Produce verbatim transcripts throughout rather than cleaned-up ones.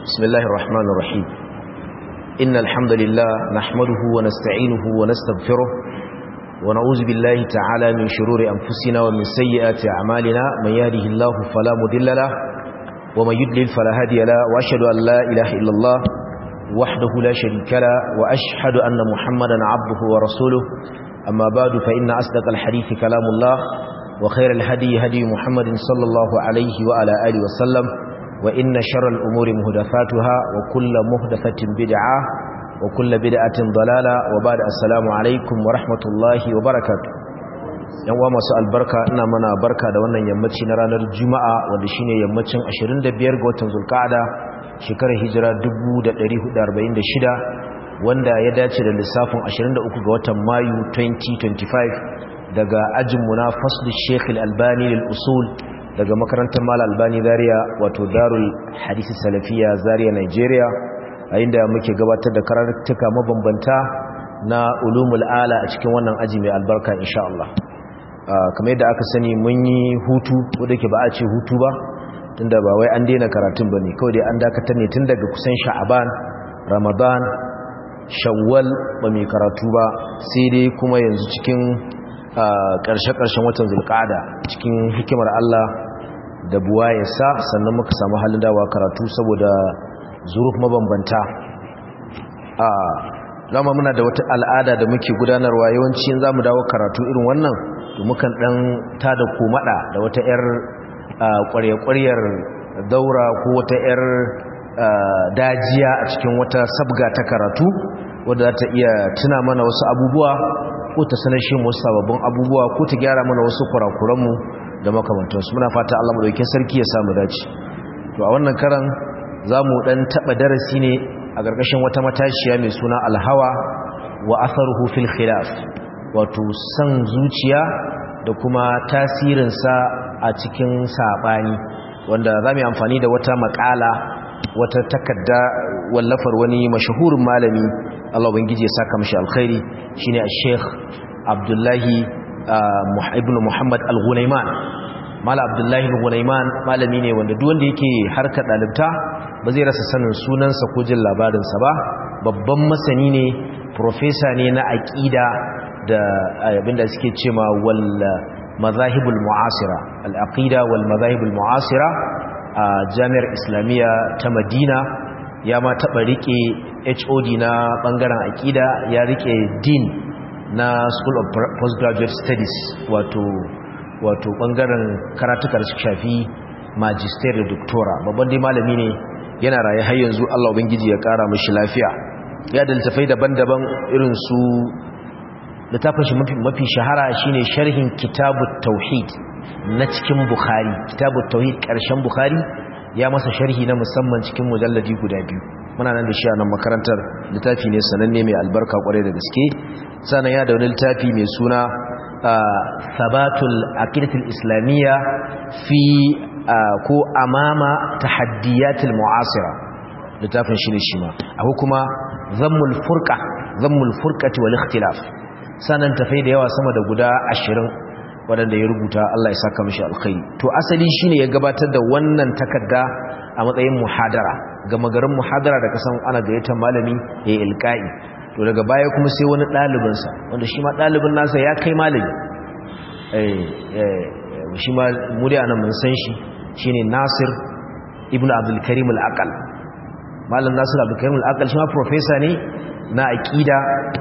بسم الله الرحمن الرحيم إن الحمد لله نحمده ونستعينه ونستغفره ونعوذ بالله تعالى من شرور أنفسنا ومن سيئات أعمالنا من يهده الله فلا مضل له ومن يضلل فلا هادي له وأشهد أن لا إله إلا الله وحده لا شريك له وأشهد أن محمدا عبده ورسوله أما بعد فإن أصدق الحديث كلام الله وخير الهدي هدي محمد صلى الله عليه وعلى آله وسلم وإن شر الأمور مهدفاتها وكل مهدفة بدعة وكل بدعة ضلالة وبعد السلام عليكم ورحمة الله وبركاته yan uwa masu albarka ina mana barka da wannan yammaci na ranar juma'a wanda shine yammacin ashirin da biyar ga watan zulqa'ada shekarar hijira dubu da ɗari hudu da arba'in da shida wanda ya dace da lissafin ashirin da uku ga watan mayu twenty twenty-five daga ajinmu na fasl Sheikh Al-Albani lil usul daga makarantar Mal Albani Zaria wato Darul Hadith Salafiya Zaria Nigeria a inda muke gabatar da karatuka mabambanta na ulumul ala a cikin wannan aji mai albarka insha Allah. Kamar yadda aka sani mun yi hutu ko da ke ba a ce hutu ba tunda ba wai an daina karatun bane kawai dai an dakatar ne tun daga kusan Sha'aban, Ramadan, Shawwal ba mai karatu ba sai dai kuma yanzu cikin ƙarshe-ƙarshen watan Zulqa'ada cikin hikimar Allah da buwa ya sa sannan muka samu halin dawa karatu saboda zuruf mabambanta. A dama muna da wata al'ada da muke gudanarwa yawanci in zamu dawo karatu irin wannan to mukan dan tada komada da wata yar ƙwarya-ƙwaryar daura ko wata yar dajiya a cikin wata sabga ta karatu wadda za ta iya tuna mana wasu abubuwa ko ta sanar shi mu sababbin abubuwa ko ta gyara mana wasu kurakuranmu da makamantansu muna fata Allah madaukakin sarki ya samu dace to a wannan karan zamu dan taba darasi ne a gargashin wata matashiya mai suna alhawa wa atharuhu fil khilaf wato san zuciya da kuma tasirin sa a cikin sabani wanda zamu yi amfani da wata makala wata takadda wallafar wani mashahurin malami Allah ubangiji ya saka mishi alkhairi shine al-Sheikh Abdullahi ibn Muhammad al-Ghunayman Mala Abdullahi ibn Ghunayman malami ne wanda duk wanda yake harkar dalibta ba zai rasa sanin sunansa ko jin labarin sa ba babban masani ne professor ne na aqida da abinda suke cewa wal mazahibul mu'asira al-aqida wal mazahibul mu'asira a Jami'ar Islamiyya ta Madina ya ma taɓa riƙe H O D na ɓangaren aƙida ya riƙe Dean na School of Postgraduate Studies wato wato ɓangaren karatuka da su shafi Magister da Doctora babban dai malami ne yana raye har yanzu Allah ubangiji ya ƙara mashi lafiya ya da littafai daban-daban irin su littafin shi mafi, mafi shahara shine sharhin Kitabut Tauhid na cikin Bukhari Kitabut Tauhid ƙarshen Bukhari ya masa sharhi na musamman cikin mujalladi guda biyu muna nan da shi a nan makarantar littafi ne sananne mai albarka kwarai da gaske sannan ya da wani littafi mai suna Sabatul Aqidatul Islamiyya fi ko amama tahaddiyatil mu'asira littafin shi ne shi ma akwai kuma Zammul Furqa Zammul Furqati wal Ikhtilaf sannan tafai da yawa sama da guda ashirin waɗanda ya rubuta Allah ya saka mishi alkhairi to asali shine ya gabatar da wannan takarda a matsayin muhadara ga magarin muhadara da kasan ana gayyatar malami ya ilqa'i to daga baya kuma sai wani ɗalibin sa wanda shi ma ɗalibin nasa ya kai malami eh eh shi ma mu da anan mun san shi shine Nasir ibn Abdul Karim al-Aqal malam Nasir Abdul Karim al-Aqal shi ma professor ne na aqida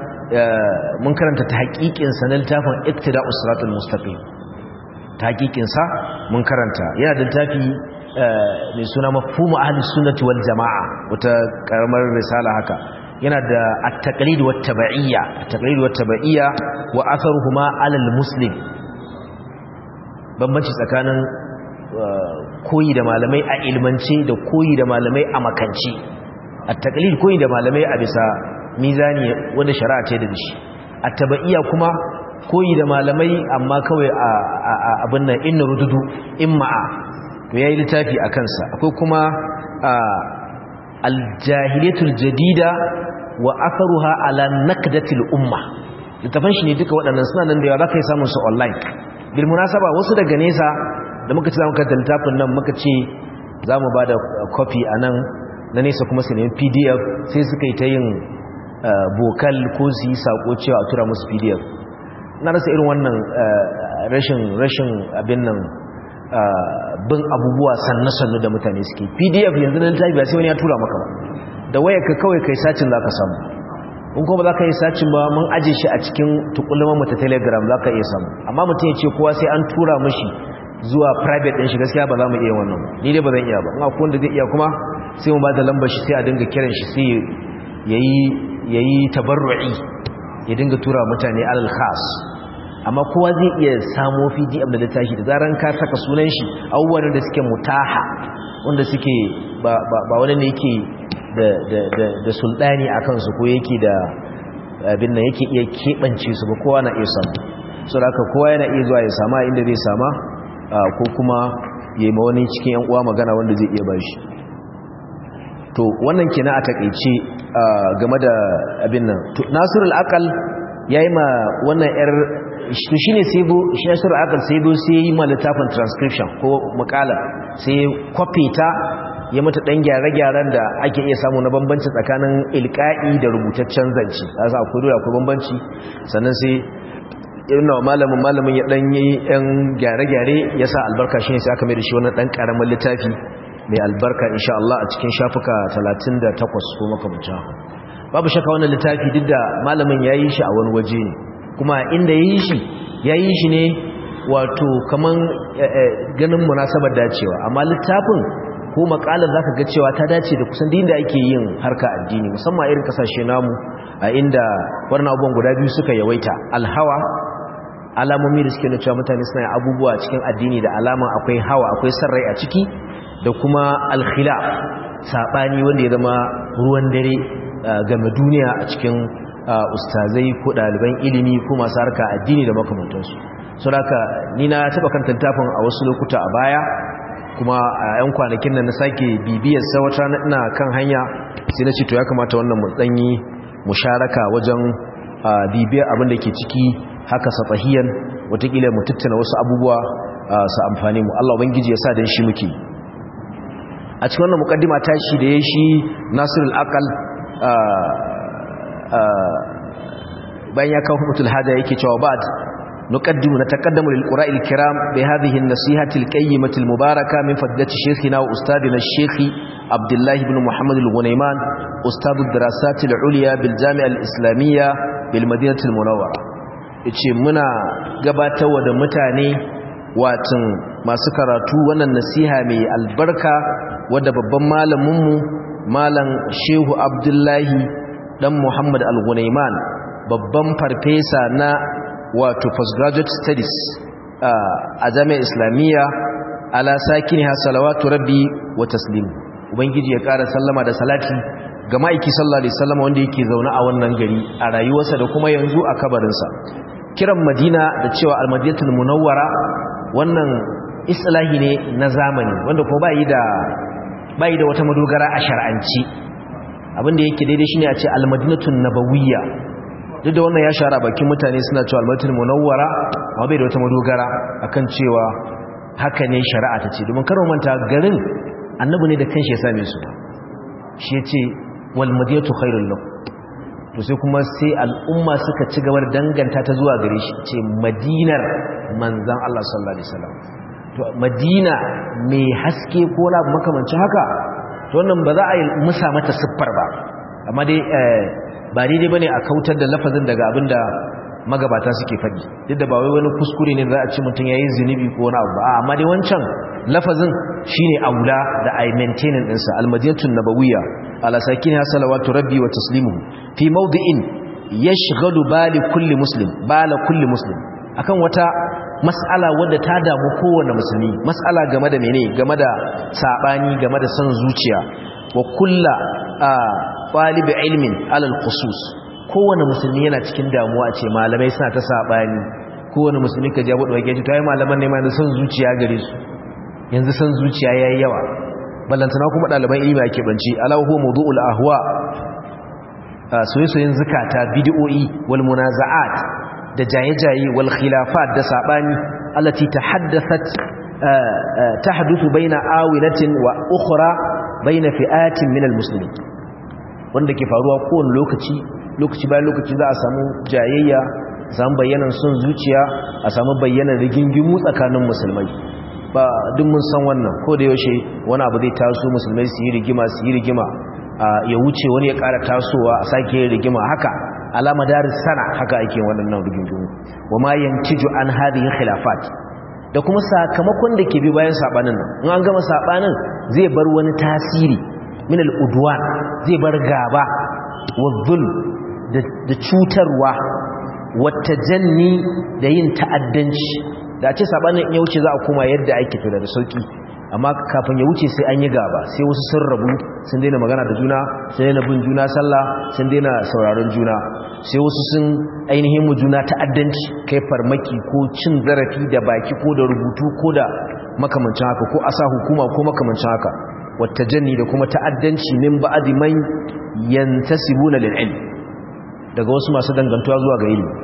mun karanta ta haƙiƙinsa na littafin iktida'us siratal mustaqim ta haƙiƙinsa mun karanta yana da littafi mai suna mafhumu ahlus sunnati wal jamaa wata karamar risala haka yana da at-taqlid wat tabi'iyya at-taqlid wat tabi'iyya wa atharuhuma 'ala al-muslim bambanci tsakanin koyi da malamai a ilmance da koyi da malamai a makanci at-taqlid koyi da malamai a bisa mizani wanda shari'a ce da shi at-tabaiya kuma koyi da malamai amma kawai a abin nan inna rududu imma'a to yayi littafi akan sa akwai kuma al-jahiliyatul jadida wa atharuha ala naqdatil umma littafin shi ne duka waɗannan suna nan da yawa zaka yi samun su online bil munasaba wasu daga nesa da muka ci zamu karanta littafin nan muka ce zamu bada copy anan na nesa kuma su nemi P D F sai suka yi ta yin bokal ko su yi sako cewa a tura musu P D F. Na rasa irin wannan rashin rashin abin nan bin abubuwa sannu-sannu da mutane suke. P D F yanzu na littafi ba sai wani ya tura maka ba, da wayarka kawai kai sacin za ka samu. in kuma ba za ka yi sacin ba mun aje shi a cikin tukulluma mu ta Telegram za ka iya samu. Amma mutum ya ce kowa sai an tura mashi zuwa private ɗin shi, gaskiya ba za mu iya wannan, ni dai ba zan iya ba. in akwai wanda zai iya kuma sai mu ba da lambar shi sai a dinga kiran shi sai ya yi tabarru'i ya dinga tura mutane alal khas. Amma kowa zai iya samo P D F da littafi da zaran ka saka sunan shi, abubuwan da suke mutaha wanda suke ba wani ne yake da sultani a kansu ko yake da abin nan yake iya keɓance su ba, kowa na iya samu. So da haka kowa yana iya zuwa ya sama inda zai sama, ko kuma ya yi ma wani cikin yan uwa magana wanda zai iya bashi. To wannan kenan a takeice game da abin nan. Nasirul Aqal yayi ma wannan yar to shine sai bo shi Nasirul Aqal sai bo sai yi ma littafin transcription ko muqala, sai copy ta ya mata dan gyare-gyaren da ake iya samu na bambanci tsakanin ilqa'i da rubutaccen zance. Asa akwai dole akwai bambanci. Sannan sai irin malamin malamin ya dan yi yan gyare-gyare ya sa albarka, shine sai aka mai da shi wannan dan karamin littafi mai albarka insha Allah a cikin shafuka talatin da takwas ko makamancin haka. Babu shakka wannan littafi duk da malamin yayi shi a wani waje ne, kuma inda yayi shi yayi shi ne wato kaman ganin munasabar dacewa, amma littafin ko makalar zaka ga cewa ta dace da kusan din da ake yin harka addini, musamman irin kasashe namu a inda wannan abubuwan guda biyu suka yawaita. Alhawa, alamomi da suke nuna cewa mutane suna abubuwa cikin addini da alama akwai hawa, akwai sarrai a ciki, da kuma alkhilaf, sabani wanda ya zama ruwan dare game duniya a cikin ustazai ko ɗaliban ilimi ko masu harka addini da makamantansu. So haka ni na taɓa kan tantafin a wasu lokuta a baya, kuma a yan kwanakin nan na sake bibiyar sa wata ina kan hanya sai na ce to ya kamata wannan mu danyi musharaka wajen bibiyar abin da ke ciki haka satahiyan, watakila mu tattauna wasu abubuwa su amfane mu. Allah ubangiji ya sa dan shi muke. A cikin wannan mukaddima tashi da ya shi Nasirul Aqal bayan ya kawo hukutul hada yake cewa ba'd nuqaddimu nataqaddamu lil qura'il kiram bi hadhihi an-nasihati al-qayyimati al-mubarakah min fadlati shaykhina wa ustadina ash-shaykh Abdullah ibn Muhammad al-Ghunayman ustad ad-dirasat al-ulya bil Jami'a al-Islamiyya bil Madinati al-Munawwara. Yace muna gabatarwa da mutane watan masu karatu wannan nasiha mai albarka wadda babban malaminmu malam Shehu Abdullahi dan Muhammad Al-Ghunayman, babban farfesa na wato postgraduate studies a Jami'ar Islamiyya, ala sakiniha salawatu rabbi wa taslim. Ubangiji ya ƙara sallama da salati ga ma'aiki sallallahu alaihi wasallam wanda yake zaune a wannan gari a rayuwarsa da kuma yanzu a kabarinsa. Kiran Madina da cewa Al-Madinatul Munawwara wannan islahi ne na zamani wanda ko bai da bai da wata madogara a shar'anci. Abinda yake daidai shine a ce Al-Madinatun Nabawiyya. Duk da wannan ya shara bakin mutane suna cewa Al-Madinatul Munawwara, amma bai da wata madogara akan cewa haka ne shari'a ta ce. Domin karo manta garin Annabi ne da kanshi ya same su. Shi yace wal madinatu khairul lakum. To sai kuma sai al'umma suka ci gaba da danganta ta zuwa gare shi, ce Madinar manzon Allah sallallahu alaihi wasallam. To Madina mai haske ko na makamancin haka, to wannan ba za a yi musa mata siffar ba, amma dai ba daidai bane a kautar da lafazin daga abinda magabata suke faɗi. Duk da ba wai wani kuskure ne za a ci mutum yayin zinubi ko wani abu ba, amma dai wancan lafazin shine aula da ai maintaining ɗinsa. Al-Madinatun Nabawiyya ala sakiniha salawatu rabbi wa taslimuhu fi mawdi'in yashghalu bali kulli muslim bala kulli muslim, akan wata mas'ala wadda ta damu kowane musulmi, mas'ala game da mene, game da sabani, game da son zuciya. Wa kullu talib ilmin ala al-khusus, kowane musulmi yana cikin damuwa ce malamai suna ta sabani. Kowane musulmi ka ja buɗe wage to ai malaman ne ma da son zuciya gare su, yanzu son zuciya yayi yawa, ballantana kuma ɗaliban ilimi ake banci. Alahu mawdu'ul ahwa, soyayyen zakata, bid'o'i wal munaza'at da jaye-jaye wal khilafat da sabani allati tahaddathat tahduthu baina awilatin wa ukhra baina fi'atin min almuslimin wanda ke faruwa kowane lokaci lokaci bayan lokaci za a samu jayayya a samu bayyanan son zuciya a samu bayyanan rigingimu tsakanin musulmai ba duk mun san wannan ko da yaushe wani abu zai taso musulmai su yi rigima su yi rigima ya wuce wani ya ƙara tasowa a sake yin rigima haka alama daris sana haka ake waɗannan rigingimu wa ma yantiju an hadhihi khilafat da kuma sakamakon da ke bi bayan sabanin nan in an gama sabanin zai bar wani tasiri min al-udwan zai bar gaba wa zulm da cutarwa wa tajanni da yin ta'addanci da ce sabanin ya wuce za a koma yadda ake tura da sauki amma kafin ya wuce sai an yi gaba sai wasu sun rabu sun daina magana da juna sun daina bin juna sallah sun daina sauraron juna sai wasu sun ainihin mu juna ta'addanci kai farmaki ko cin zarafi da baki ko da rubutu ko da makamancin haka ko asa hukuma ko makamancin haka wata janni da kuma ta'addanci min ba'di man yantasibuna lil ilm daga wasu masu dangantuwa zuwa ga ilimi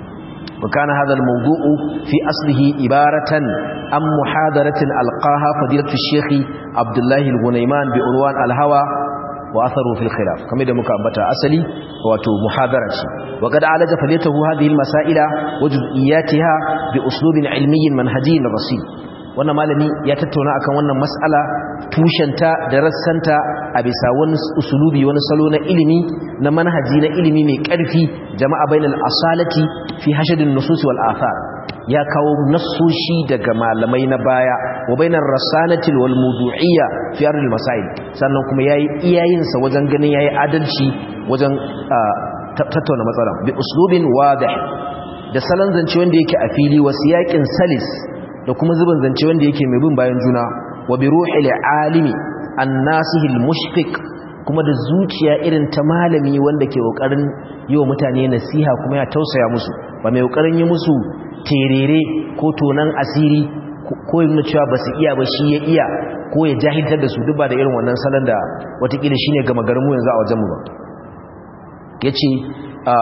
وكان هذا الموضوع في أصله عبارة عن محاضرة ألقاها فضيلة الشيخ عبد الله الغنيمان بعنوان الهوى وأثره في الخلاف كما يدى مكابتا أسلي واتو محاضرة وقد عالج فضيلته هذه المسائل وجزئياتها بأسلوب علمي منهجي رصين wannan malami ya tattauna akan wannan mas'ala tushenta da rassanta a bisa wani usulubi wani salo na ilimi na manhaji na ilimi mai ƙarfi jama'a bainal asalati fi hashadin nusus wal athar ya kawo nassoshi daga malamai na baya wa bainar rasanati wal mawdu'iyya fi ardil masail sannan kuma yayi iyayin sa wajen ganin yayi adalci wajen tattauna matsalar bi uslubin wadih da salon zance wanda yake a fili wasiyaqin salis da kuma zubin zance wanda yake mai bin bayan juna wa bi ruhil alimi annasihil mushfiq kuma da zuciya irin ta malami wanda ke kokarin yi wa mutane nasiha kuma ya tausaya musu ba mai kokarin yi musu terere ko tonan asiri ko yin cewa ba su iya ba shi ya iya ko ya jahiltar da su duk ba da irin wannan salon da watakila shine ga magarmu yanzu a wajenmu ba yace a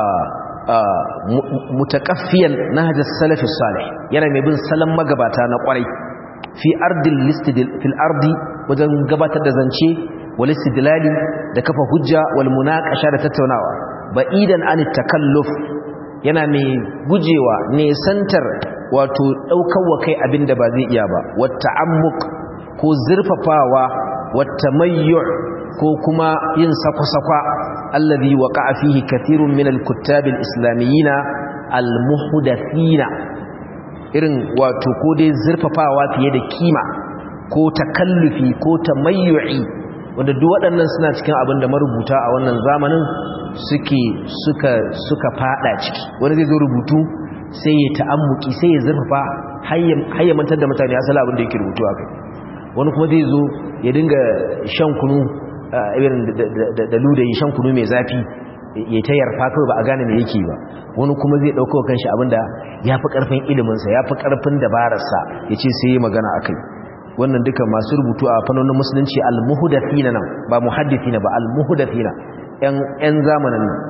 mutakaffiyan nahjas salaf salih yana mai bin salon magabata na kwarai fi ardil listidil fil ardi wajen gabatar da zance wal istidlali da kafa hujja wal munaqasha da tattaunawa ba'idan an takalluf yana mai gujewa nesantar wato daukar wa kai abinda ba zai iya ba wat ta'ammuq ko zurfafawa wat tamayyu' ko kuma yin sakwa-sakwa alladhi waqa'a fihi kathirun min al-kuttab al-islamiyyin al-muhdathina irin wato ko dai zurfafawa fiye da kima ko takallufi ko tamayyu'i wanda duk waɗannan suna cikin abin da marubuta a wannan zamanin suke suka suka fada ciki wani zai zo rubutu sai ya ta'ammuki sai ya zurfafa hayyamantar da mutane asali abin da yake rubutu akai wani kuma zai zo ya dinga shan kunu irin da ludayi shan kunu mai zafi ya ta yarfa kawai ba a gane me yake ba wani kuma zai dauko kanshi abinda yafi karfin ilimin sa yafi karfin dabarar sa yace sai yi magana akai wannan duka masu rubutu a fannonin musulunci al-muhdathina nan ba muhaddithina ba al-muhdathina yan yan zamanin nan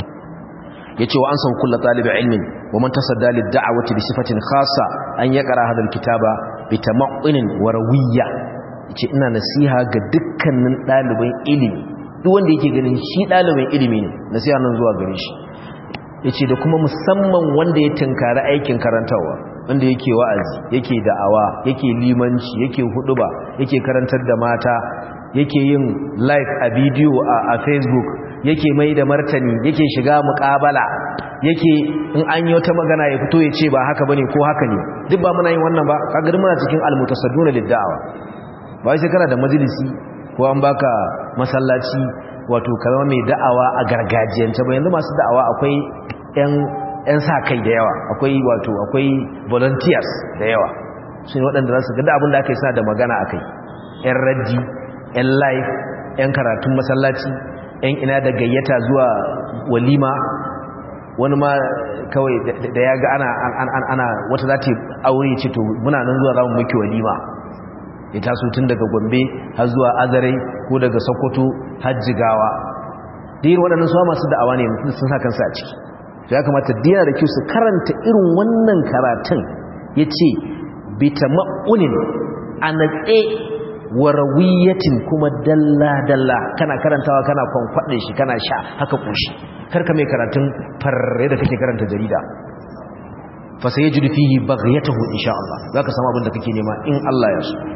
yace wa ansa kullu talib ilmin wa man tasadda lid-da'wati bi sifatin khassa an yaqra hadha al-kitaba bi tamaqqinin wa rawiyya yace ina nasiha ga dukkanin ɗaliban ilimi duk wanda yake ganin shi ɗaliban ilimi ne nasiha nan zuwa gare shi yace da kuma musamman wanda ya tunkari aikin karantawa wanda yake wa'azi yake da'awa yake limanci yake huduba yake karantar da mata yake yin live a bidiyo a Facebook yake mai da martani yake shiga muƙabala yake in an yi wata magana ya fito ya ce ba haka bane ko haka ne duk ba muna yin wannan ba kaga muna cikin almutasadduna lid-da'wa ba sai kana da majalisi ko an baka masallaci wato kalma mai da'awa a gargajiyance ba yanzu masu da'awa akwai yan yan sa kai da yawa akwai wato akwai volunteers da yawa su ne waɗanda za su ga abin da aka yi sa da magana akai yan raddi yan live yan karatun masallaci yan ina da gayyata zuwa walima wani ma kawai da ya ga ana ana wata za ta aure ce to muna nan zuwa za mu miki walima ya taso tun daga Gombe har zuwa Azare ko daga Sokoto har Jigawa dir waɗannan su masu da'awa ne sun sa kansu a ciki ya kamata dina da kyau su karanta irin wannan karatun yace bi tama'unin anatse warawiyatin kuma dalla dalla kana karantawa kana kwankwade shi kana sha haka koshi karka mai karatun farre da kake karanta jarida fa sayajidu fihi baghyatahu insha Allah zaka samu abin da kake nema in Allah ya so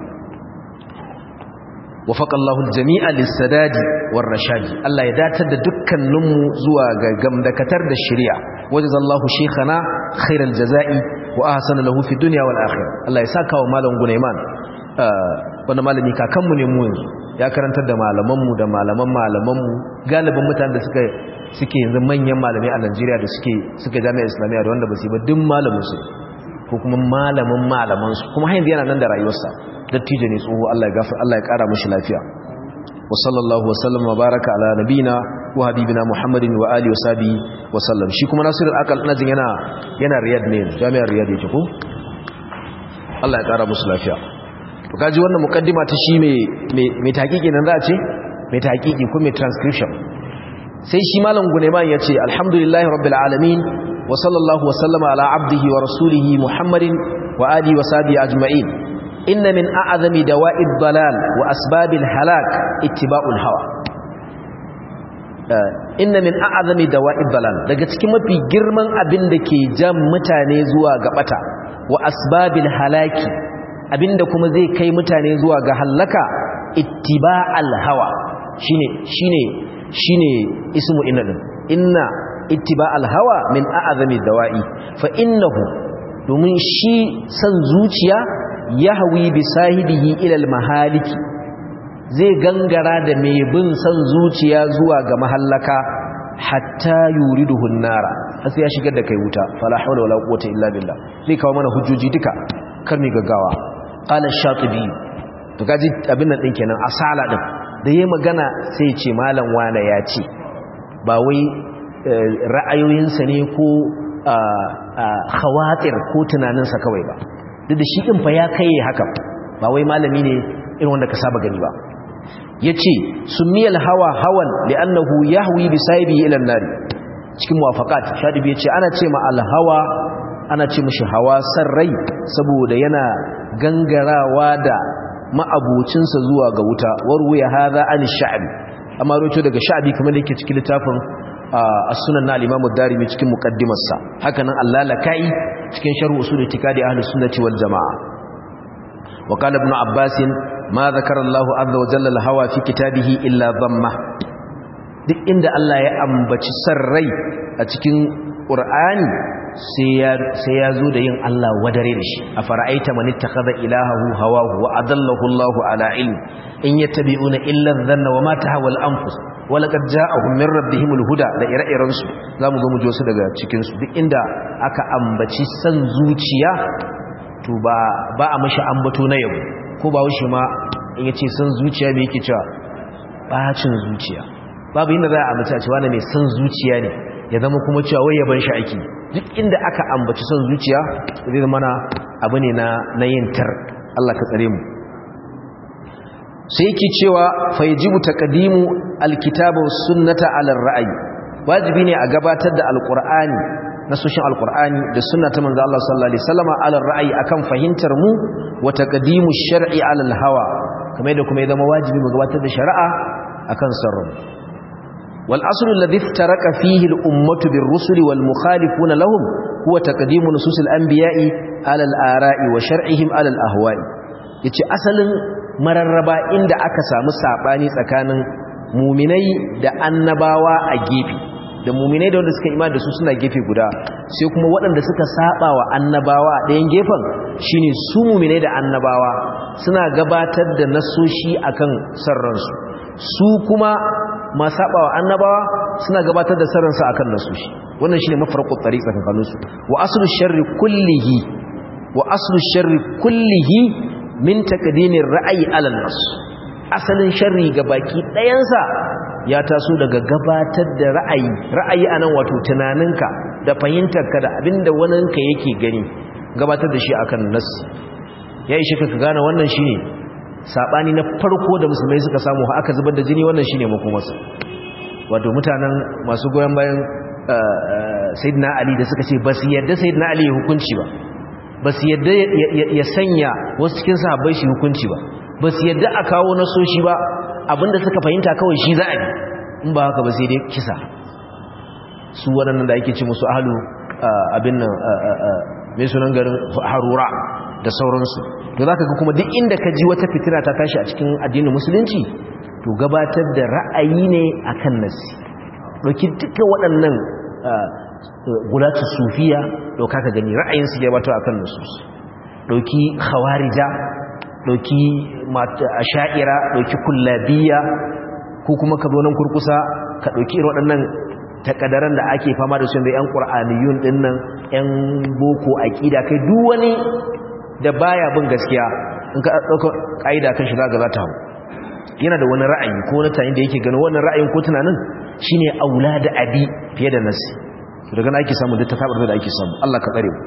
wafaqa Allahu al-jami'a lis-sadadi war-rashadi Allah ya datar da dukkaninmu zuwa ga gamdakatar da shari'a wajazallahu shaykhana khairal jazaa'i wa ahsana lahu fi dunya wal akhirah Allah ya saka wa malam Gunaiman wannan malami kakanmu ne mu yanzu ya karantar da malamanmu da malaman malamanmu galibin mutanen da suka suke yanzu manyan malamai a Najeriya da suke suka jami'ar Islamiyya da wanda ba su yi ba duk malamin su ko kuma malamin malaman su kuma yanzu yana nan da rayuwarsa dattijo ne tsoho Allah ya gafa Allah ya kara mishi lafiya wa sallallahu wa sallam wa baraka ala nabina wa habibina Muhammadin wa alihi wa sahbihi wa sallam shi kuma Nasirul Aqal ina jin yana yana Riyadh ne jami'ar Riyadh yake ko Allah ya kara musu lafiya to kaji wannan mukaddima ta shi mai mai tahqiqi nan za a ce mai tahqiqi ko mai transcription sai shi malam Gunaiman yace alhamdulillahi rabbil alamin wa sallallahu wa sallama ala abdihi wa rasulihi Muhammadin wa alihi wa sahbihi ajma'in inna min a'zami dawa'id dalal wa asbabil halak ittiba'ul hawa inna min a'zami dawa'id dalal daga cikin mafi girman abin da ke jan mutane zuwa ga bata wa asbabil halaki abinda kuma zai kai mutane zuwa ga halaka ittiba'al hawa shine shine shine ismu inna din inna ittiba'al hawa min a'zami dawa'i fa innahu domin shi san zuciya yahwi bi sahibihi ila al mahaliki zai gangara da mai bin san zuciya zuwa ga mahallaka hatta yuriduhu an-nara sai ya shigar da kai wuta fala hawla wala quwwata illa billah zai kawo mana hujjoji duka kar mi gaggawa qala ash-shatibi to gaji abin nan din kenan asala din da yayi magana sai ce malam wana ya ce ba wai ra'ayoyinsa ne ko khawatir ko tunaninsa kawai ba duk da shi din fa ya kai haka ba wai malami ne irin wanda ka saba gani ba yace sunniyal hawa hawan li'annahu yahwi bi sahibi ila an-nar cikin muwafaqat shadibi yace ana ce ma al-hawa ana ce mishi hawa sarrai saboda yana gangarawa da ma'abucinsa zuwa ga wuta warwaya hadha an sha'bi amma roto daga sha'bi kamar da yake cikin littafin as-sunan na al-imam ad-darimi cikin muqaddimarsa haka nan Allah-lakai cikin sharh usul itikadi ahlus sunnati wal jamaa wa qala ibn abbas ma zakara Allah azza wa jalla al-hawa fi kitabihi illa dhamma duk inda Allah ya ambaci sarrai a cikin qur'ani sai ya zo da yin Allah wadare da shi a fara'aita man ittakhadha ilahahu hawahu wa adallahu Allah ala ilm in yattabi'una illa dhanna wa ma tahawal anfus wa laqad ja'ahum min rabbihim al-huda da ire-iren su zamu zo mu jo su daga cikin su duk inda aka ambaci san zuciya to ba ba a mishi ambato na yabo ko ba wushi ma in yace san zuciya me yake cewa bacin zuciya babu inda za a ambaci a cewa ne mai san zuciya ne ya zama kuma cewa wai yaban shi ake duk inda aka ambaci son zuciya zai zama na abu ne na na yin tar Allah ka tsare mu sai yake cewa fa yajibu taqdimu alkitaba was sunnata ala ar-ra'yi wajibi ne a gabatar da alqur'ani nasoshin alqur'ani da sunna ta manzo Allah sallallahu alaihi wasallam ala ar-ra'yi akan fahimtar mu wa taqdimu ash-shar'i ala al-hawa kamar da kuma ya zama wajibi mu gabatar da shari'a akan sarrum والأصل الذي افترق فيه الأمة بالرسل والمخالفون لهم هو تقديم نصوص الأنبياء على الآراء وشرعهم على الأهواء yace asalin mararraba inda aka samu sabani tsakanin muminai da annabawa a gefe da muminai da wanda suka imani da su suna gefe guda sai kuma waɗanda suka saba wa annabawa a ɗayan gefen shine su muminai da annabawa suna gabatar da nasoshi akan sarransu su kuma ma saba wa annabawa suna gabatar da sarransu akan nasoshi wannan shine mafarqut tariq tsakanin su wa aslu sharri kullihi wa aslu sharri kullihi min taqdimir ra'yi ala nas asalin sharri ga baki ɗayansa ya taso daga gabatar da ra'ayi ra'ayi anan wato tunaninka da fahimtarka da abinda waninka yake gani gabatar da shi akan nas ya ishe ka gane wannan shine sabani na farko da musulmai suka samu aka zubar da jini wannan shine makomarsa wato mutanen masu goyen bayan sayyidina ali da suka ce ba su yarda sayyidina ali ya hukunci ba ba su yarda ya sanya wasu cikin sahabbai shi hukunci ba ba su yadda a kawo nasoshi ba abinda suka fahimta kawai shi za a bi in ba haka ba sai dai kisa su waɗannan da ake ce musu ahalu abin nan mai sunan garin harura da sauransu to za ka ga kuma duk inda ka ji wata fitina ta tashi a cikin addinin musulunci to gabatar da ra'ayi ne akan nasi ɗauki duka waɗannan gulatu sufiya ɗauka ka gani ra'ayinsu gabatar akan nasus ɗauki khawarija ɗauki asha'ira ɗauki kullabiya ko kuma ka zo nan kurkusa ka ɗauki irin waɗannan takadaran da ake fama da su da 'yan ƙur'aniyun ɗinnan 'yan boko aƙida kai duk wani da baya bin gaskiya in ka ɗauka ƙa'ida kan shi za ga za ta hau yana da wani ra'ayi ko wani tani da yake gano wannan ra'ayin ko tunanin shine aula da abi fiye da nasi daga na ake samu duk ta tabar da ake samu Allah ka tsare mu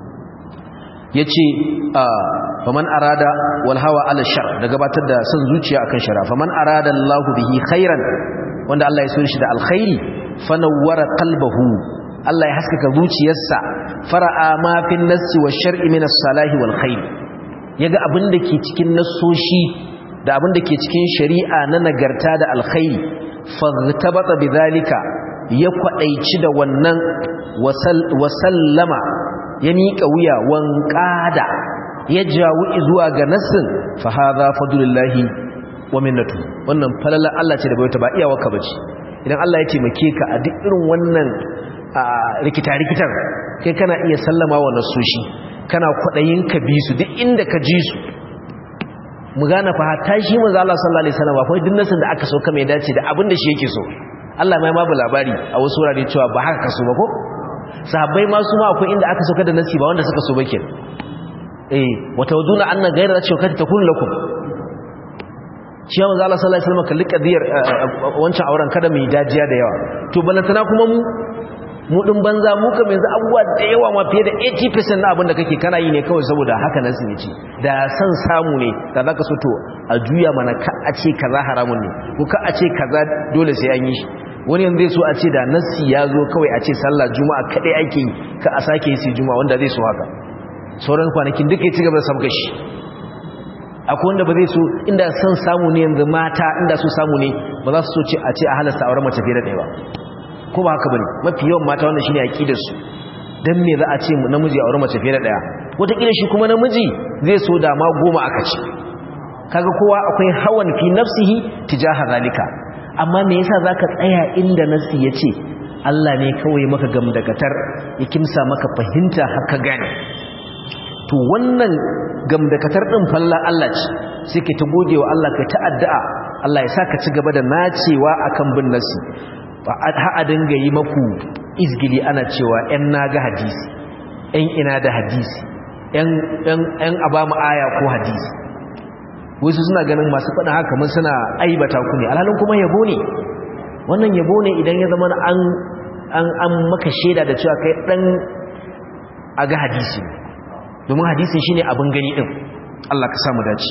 yace faman arada wal hawa ala shar da gabatar da son zuciya akan shara faman arada Allahu bihi khairan wanda Allah ya so shi da alkhairi fanawwara qalbahu Allah ya haskaka zuciyarsa fara'a ma fin nassi wash shar'i min as-salahi wal khair yaga abin da ke cikin nassoshi da abin da ke cikin shari'a na nagarta da alkhairi faghtabata bidhalika ya kwadaici da wannan wasallama ya miƙa wuya wanqada ya jawo zuwa ga nassin fa hadha fadlullahi wa minnatu wannan falala Allah ce da bai ta ba iyawarka bace idan Allah ya taimake ka a duk irin wannan rikita rikitar kai kana iya sallama wa nassoshi kana kwadayin ka bi su duk inda ka ji su mu gane fa hatta shi manzo Allah sallallahu alaihi wasallam akwai duk nasin da aka sauka mai dace da abin da shi yake so Allah mai ma ba labari a wasu wurare cewa ba haka kaso ba ko sahabbai ma su ma akwai inda aka sauka da nasi ba wanda suka so ba ke eh wata waduna anna ghayra shawkati takun lakum shi manzo Allah sallallahu alaihi wasallam kalli kadiyar wancan auren kada mu yi dajiya da yawa to balantana kuma mu mu din banza mu kamar yanzu abubuwa da yawa ma fiye da eighty percent na abin da kake kana yi ne kawai saboda haka nan sun ce da san samu ne da zaka so to a juya mana ka a ce kaza haramun ne ko ka a ce kaza dole sai an yi shi wani yanzu zai so a ce da nassi ya zo kawai a ce sallah juma'a kadai ake yi ka a sake yi sai juma'a wanda zai so haka sauran kwanakin duka ya ci gaba da sabga shi akwai wanda ba zai so inda san samu ne yanzu mata inda so samu ne ba za su so ce a ce a halasta auren mace fiye da ɗaya ba ko ba haka bane mafi yawan mata wannan shine aqidar su dan me za a ce namiji a auren mace fiye da ɗaya wataƙila shi kuma namiji zai so da ma goma aka ce kaga kowa akwai hawan fi nafsihi tijaha zalika amma me yasa zaka tsaya inda nasi yace Allah ne kawai maka gamdakatar ya kimsa maka fahimta haka gane to wannan gamdakatar din falla Allah ce sai ka ta godewa Allah kai ta addu'a Allah ya saka ci gaba da nacewa akan bin nasi ba a dinga yi maku izgili ana cewa ‘yan na ga hadisi ‘yan ina da hadisi ‘yan a ba mu aya ko hadisi wasu suna ganin masu faɗin haka mun suna aibata ku ne alhalin kuma yabo ne wannan yabo ne idan ya zama an an maka shaida da cewa kai ɗan a ga hadisi domin hadisin shi ne abin gani ɗin Allah ka samu dace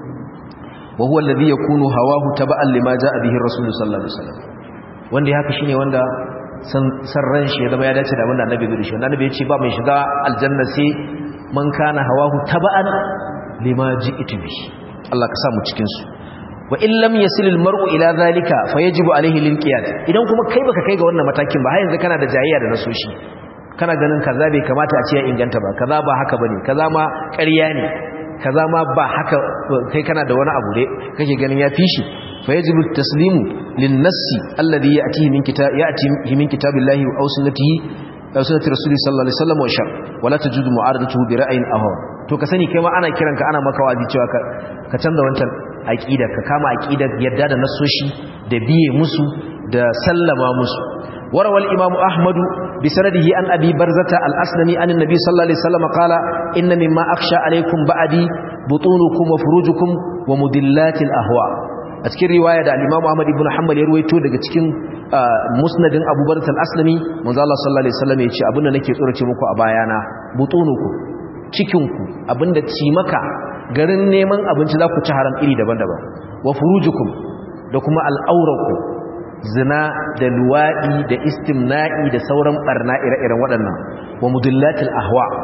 wa huwa alladhi yakunu hawahu taba'an lima ja'a bihi rasulullahi sallallahu alaihi wasallam wanda haka shine wanda san ran shi ya zama ya dace da wanda annabi zai shi annabi ya ce ba mai shiga aljanna sai man kana hawahu taba'an lima ji'tu bi Allah ka sa mu cikin su wa in lam yasil al mar'u ila zalika fayajibu alaihi lil qiyas idan kuma kai baka kai ga wannan matakin ba har yanzu kana da jayayya da nasoshi kana ganin kaza bai kamata a ce ya inganta ba kaza ba haka bane kaza ma ƙarya ne kaza ma ba haka kai kana da wani abu dai kake ganin ya fi shi فيجب التسليم للنص الذي يأتيه من كتاب يأتيه من كتاب الله أو سنته أو سنة رسوله صلى الله عليه وسلم وشرع ولا تجوز معارضته برأي أهو to ka sani kai ma ana kiranka ana maka wazi cewa ka ka canza wancan aqida ka kama aqida yadda da nasoshi da biye musu da sallama musu warawal imam ahmad bi sanadihi an abi barzata al-aslami an annabi sallallahu alaihi wasallam qala inna mimma akhsha alaykum ba'di butunukum wa furujukum wa mudillatil ahwa a cikin riwaya da al-Imam Ahmad ibn Hanbal ya ruwaito daga cikin musnadin Abu Bakr al-Aslami manzo Allah sallallahu alaihi wasallam ya ce abinda nake tsorace muku a bayana butunuku cikinku abinda ci maka garin neman abinci za ku ci haram iri daban-daban wa furujukum da kuma al'auraku zina da luwadi da istimna'i da sauran barna ire-iren waɗannan wa mudillatil ahwa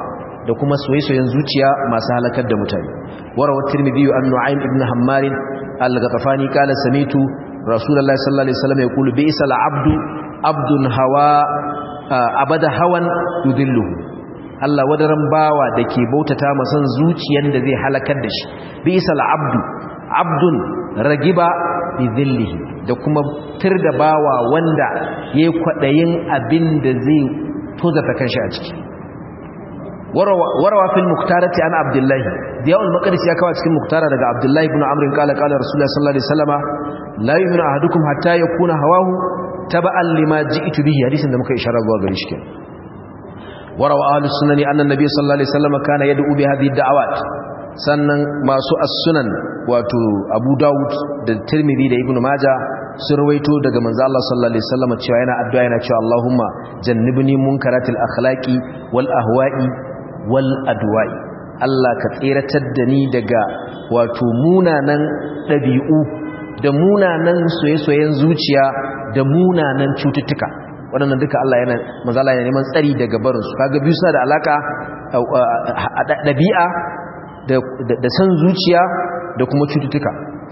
da kuma soyayyen zuciya masu halakar da mutane warawa tirmidhi an nu'aym ibn hammar al-ghatafani qala samitu rasulullahi sallallahu alaihi wasallam yaqulu bi'sal abdu abdun hawa abada hawan yudilluhu Allah wadaran bawa dake bautata masan zuciyar da zai halakar da shi bi'sal abdu abdun ragiba bi dhillihi da kuma tirda bawa wanda yayi kwadayin abin da zai tozata kanshi a ciki warawa fil muktarati an abdullahi diyawul maqdisi ya kawo cikin muktara daga abdullahi ibn amr qala qala rasulullahi sallallahu alaihi wasallama la yu'minu ahadukum hatta yakuna hawahu taba'an lima ji'tu bihi hadisin da muka isharar zuwa gare shi kenan warawa ahlus sunani anna nabiy sallallahu alaihi wasallama kana yad'u bi hadhihi da'awat sannan masu as-sunan wato abu daud da tirmidhi da ibnu majah sun rawaito daga manzo Allah sallallahu alaihi wasallam cewa yana addu'a yana cewa Allahumma jannibni munkaratil akhlaqi wal ahwa'i wal adwa'i Allah ka tsiratar da ni daga wato munanan dabi'u da munanan soyayyen zuciya da munanan cututtuka wadannan duka Allah yana manzo Allah yana neman tsari daga barin su kaga biyu suna da alaka dabi'a da san zuciya da kuma cututtuka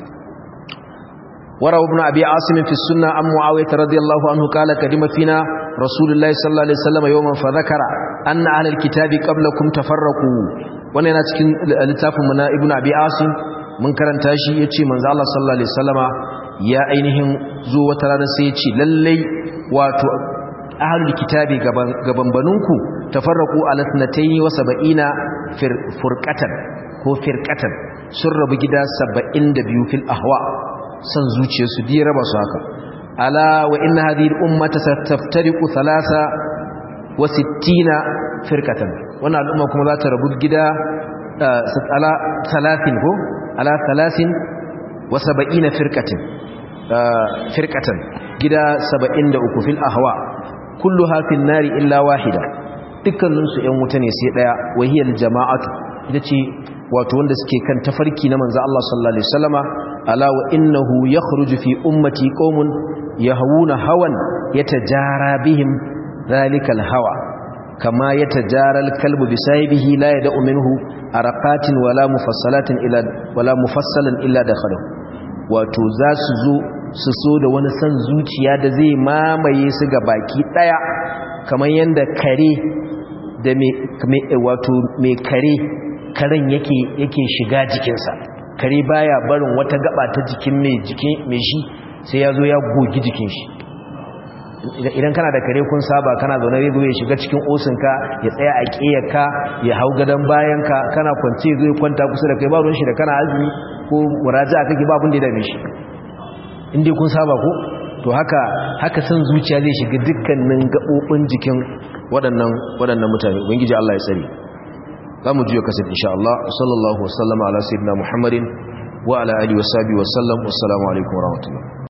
وروى ابن أبي عاصم في السنة عن معاوية رضي الله عنه قال قدم فينا رسول الله صلى الله عليه وسلم يوما فذكر أن أهل الكتاب قبلكم تفرقوا وانا نتكين لتاف من ابن أبي عاصم من كرنتاشي يتشي من الله صلى الله عليه وسلم يا أينهم زو وترانا سيتشي للي واتو أهل الكتاب قبنبنوكو تفرقوا على اثنتين وسبعين فرقة هو فرقة سر بجدا سبعين دبيو في الأهواء san zuciyarsu di raba su haka ala wa inna hadhihi al-ummata sataftariqu thalatha wa sittina firqatan wannan al'umma kuma za ta rabu gida ala thalathin ko ala thalathin wa sab'ina firqatin firqatan gida saba'in da uku fil ahwa kulluha fil nari illa wahida dukkanin su ƴan wuta ne sai daya wahiyal jama'atu ita ce wato wanda suke kan tafarki na manzo Allah sallallahu alaihi wasallama ala wa innahu yakhruju fi ummati qaumun yahawuna hawan yatajara bihim zalikal hawa kama yatajara al-kalbu bi sahibihi la yad'u minhu araqatin wala mufassalatin illa wala mufassalan illa dakhalahu wato za su zo su so da wani san zuciya da zai mamaye su ga baki daya kamar yanda kare da me wato me kare karen yake yake shiga jikinsa kare baya barin wata gaba ta jikin mai jikin mai shi sai ya zo ya gogi jikin shi idan kana da kare kun saba kana zaune zai zo ya shiga cikin osinka ya tsaya a ƙiyarka ya hau gadon bayanka kana kwance zai kwanta kusa da kai ba ruwan shi da kana azumi ko muraja kake ba abin da ya dame shi inda kun saba ko to haka haka san zuciya zai shiga dukkanin gabobin jikin waɗannan waɗannan mutane ubangiji Allah ya tsare zamu jiyo kasar insha Allah sallallahu wasallama ala sayyidina Muhammadin wa ala alihi wa sahbihi wa sallam wassalamu alaikum wa rahmatullah